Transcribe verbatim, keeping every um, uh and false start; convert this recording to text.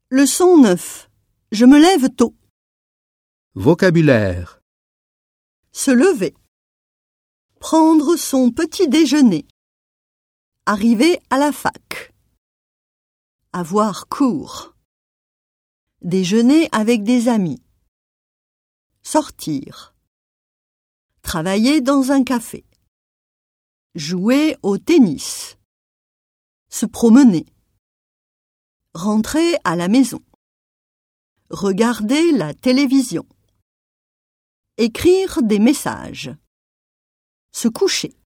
Leçon neuf. Je me lève tôt. Vocabulaire. Se lever. Prendre son petit déjeuner. Arriver à la fac. Avoir cours. Déjeuner avec des amis. Sortir. Travailler dans un café. Jouer au tennis. Se promener. Rentrer à la maison. Regarder la télévision. Écrire des messages. Se coucher.